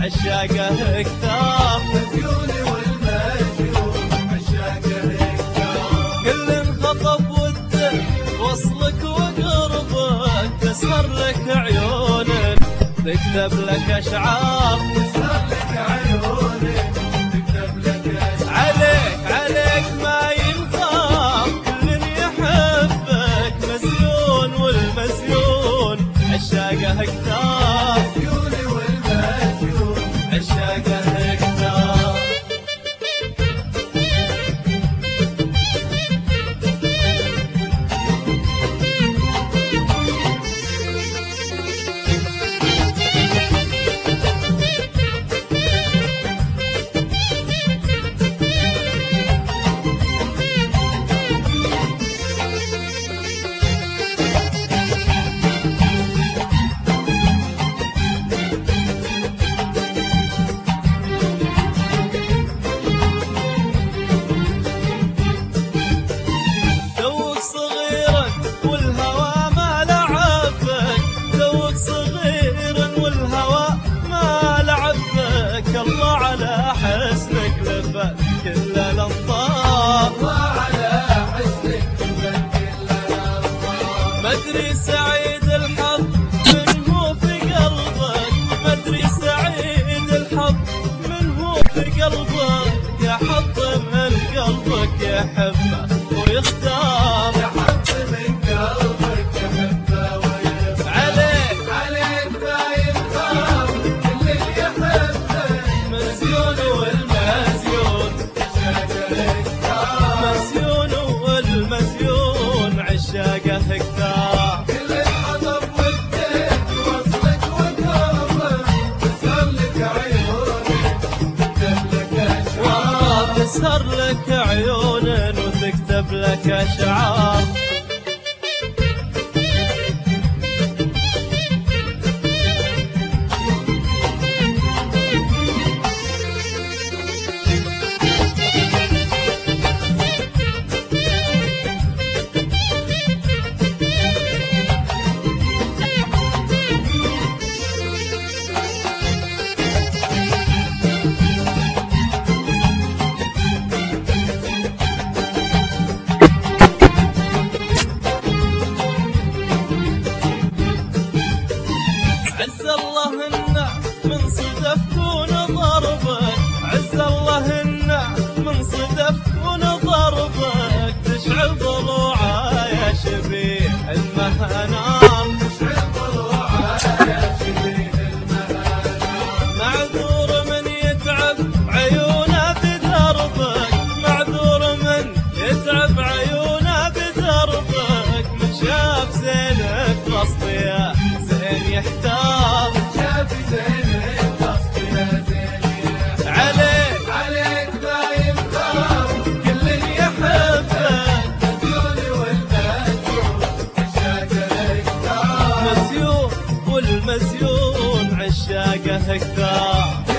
عشاقه كثار، مديوني والمديون عشاقه كثار. كل انخطب وده وصلك وقربك، تسهر لك عيونك تكتب لك اشعار، تسهر لك عيونك تكتب لك اشعار. عليك ما ينخاف، كل يحبك مزيون والمزيون عشاقه كثار، مديوني والمديون عشاقه كثار. كل الانظار وعلى حسنك كل الانظار. مدري سعيد الحظ من هو في قلبك، مدري سعيد الحظ من هو في قلبك، يا حظ من قلبك يحبه ويختار، يا حظ من قلبك يحبه ويختار. عليك ما ينخاف، كل اللي يحبك مزيون والمزيون مزيون والمزيون عشاقه كثار. كل الحطب والدين وصلك وقربك، تسهر لك عيونك تكتب لك اشعار، تسهر لك عيون وتكتب لك اشعار. عز الله إنه من صدفك ونضربك، عز الله إنه من صدفك ونضربك، تشعل ضلوعه يا شبيه المهنام، تشعل ضلوعه يا شبيه المهنام. معذور من يتعب عيونه بدربك، معذور من يتعب عيونه بدربك، من شاف زينك قصدي زين يحتار، شاف زينك قصدي زين يحتار. عليك ما ينخاف، كل اللي يحبك مديوني والمديون عشاقه كثار، مزيون والمزيون عشاقه كثار.